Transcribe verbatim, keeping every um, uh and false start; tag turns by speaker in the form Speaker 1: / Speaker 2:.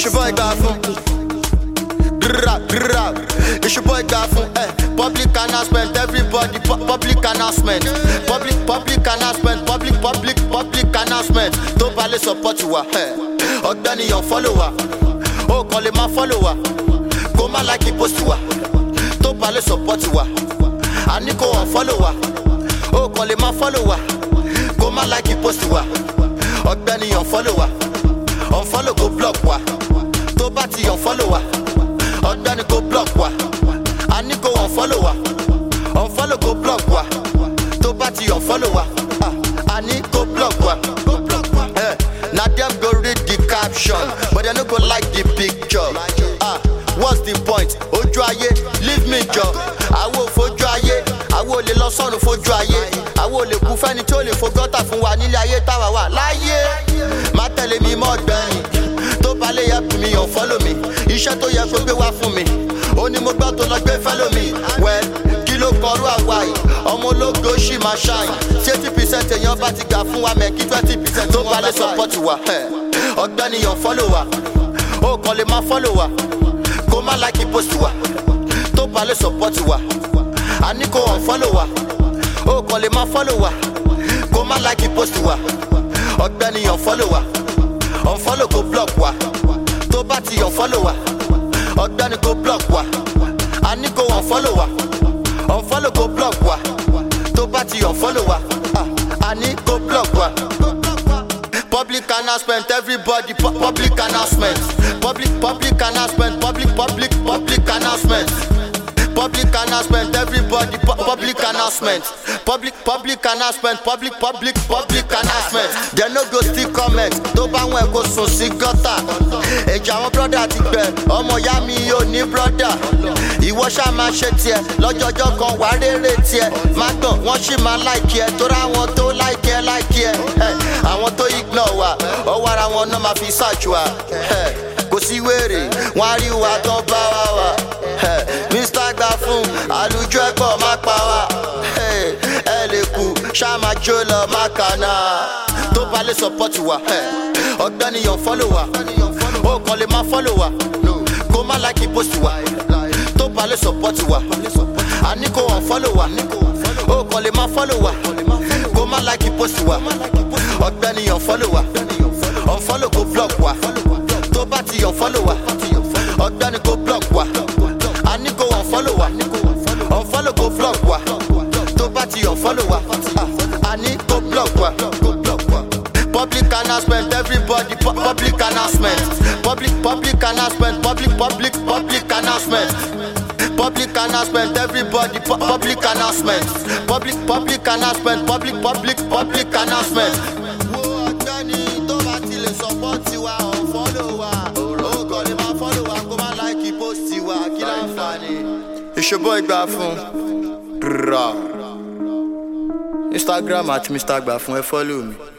Speaker 1: It's your boy Gafun. Grab, grab. It's your boy Gafun. Eh. Public announcement, everybody. Pu public announcement. Public, public announcement. Public, public, public announcement. Don't ballet support you. Eh. Ogdani your follower. Oh, call him my follower. Go man like he post you. Don't ballet support you. I need go on follower. Oh, call him my follower. Go man like he post you. Ogdani your follower. Unfollow go block wa. To bati unfollow wa. Ogdani go block wa. Ani go unfollow wa. Unfollow go block wa. To bati unfollow wa. Ani go block wa. Go block wa. Eh, now them go read the caption, but they no go like the picture. Ah, what's the point? Ojo aye, leave me job. Awo fojo aye, awo le lọ sọ́run fojo aye. Awo le kú fẹ́ni tó lè fogọ́tà fún wa nílé ayé táwa wà láyé. Má tẹ̀lé mi mọ́ ọ̀gbẹ́ni tó bá lè yẹ fún mi ò follow mi. Iṣẹ́ tó yẹ kó gbé wá fún mi ó ní mo gbọ́ tó lọ gbé follow mi. Well, kí ló kọrú àwa yìí ọmọ ológo ṣì máa ṣáyìn. Tí eighty percent èèyàn bá ti gbà fún wa mẹ́kí twenty percent tó bá lè support wa. Ọ̀gbẹ́ni yàn follow wa ó kàn lè má follow wa kó má like post wa tó bá lè support wa. A ní kó unfollow wa ó kàn lè má follow wa kó má like post wa. Ọ̀gbẹ́ni unfollow wa, unfollow go block wa. Tó bá ti unfollow wa, ọ̀gbẹ́ni go block wa. A ní go unfollow wa, unfollow go block wa. Tó bá ti unfollow wa, a ní go block wa. Public announcement, everybody. Pu public announcement, public public announcement, public public public announcement. Public announcement, everybody. Pu public announcement, public public announcement, public public public announcement. They no go still comment. Tó bá wọn kó sùn sí gọ́tà. Ẹ̀jẹ̀ àwọn brother ti gbẹ. Ọmọ ìyá mi ò ní brother. Ìwọ ṣá máa ṣe tiẹ̀. Lọ́jọ́jọ́ kan wà rere tiẹ̀. Má gbọ̀n wọ́n ṣì máa like ẹ. Torí àwọn tó like ẹ like ẹ. Àwọn tó ignore wa. Ọwọ́ ara wọn náà máa fi search wa. Kò sí wèrè. Wọ́n á rí wa tán bá wa wà. Mister Gafun, àlùjọ ẹ̀pọ̀ má pa wá. Ẹ lè kú, ṣá máa jó lọ má kàná. Tó bá lè support wa, ọ̀gbẹ́ni unfollow wa. Ó kàn lè má follow wa, kó má like post wa. Tó bá lè support wa, a ní kó unfollow wa. Ó kàn lè má follow wa, kó má like post wa. Ọ̀gbẹ́ni unfollow wa, unfollow go block wa. Tó bá ti unfollow wa, ọ̀gbẹ́ni go block wa. I need go unfollow wa, unfollow go block wa. To bati unfollow wa, I need go block wa. Public announcement, everybody. Pu public announcement, public public announcement, public public public announcement. Public announcement, everybody. Pu public announcement, public public announcement, public public public announcement. Wo ọ̀gbẹ́ni tó bá ti lè support wa, unfollow wa. Ó kàn lè má follow wa, kó má like post wa. Kí láǹfààní? It's your boy Gafun. Instagram at Mister Gafun, ẹ follow me.